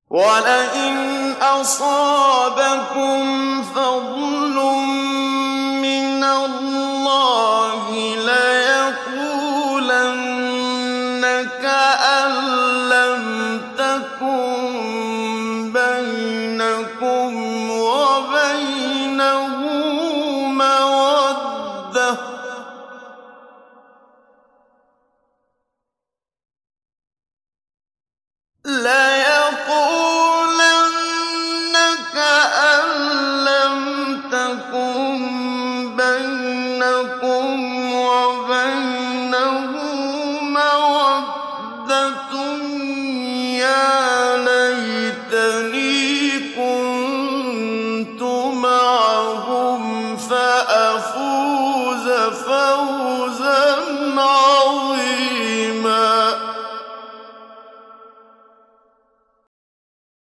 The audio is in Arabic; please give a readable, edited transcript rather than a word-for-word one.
وَلَئِنْ أَصَابَكُمْ فَضْلٌ مِّنَ اللَّهِ لَيَقُولَنَّ كَأَن لَّمْ تَكُن بَيْنَكُمْ وَبَيْنَهُ مَوَدَّةٌ